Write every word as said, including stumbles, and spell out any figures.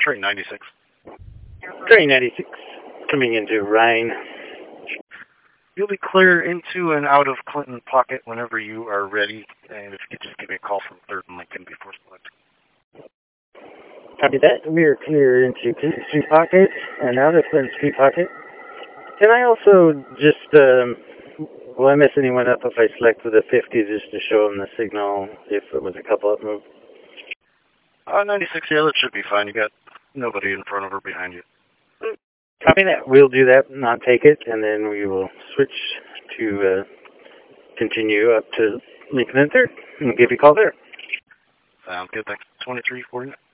Train ninety-six. Train ninety-six, coming into Rhine. You'll be clear into and out of Clinton Pocket whenever you are ready, and if you could just give me a call from third and Lincoln before select. Copy that. We are clear into Clinton Street Pocket and out of Clinton Street Pocket. Can I also just, um, will I mess anyone up if I select with a fifty just to show them the signal if it was a couple up move? Uh, ninety-six, yeah, that should be fine. You got nobody in front of or behind you. Copy that. We'll do that, not take it, and then we will switch to uh, continue up to Lincoln and third. And we'll give you a call there. Sounds good. Thanks. twenty-three forty-nine.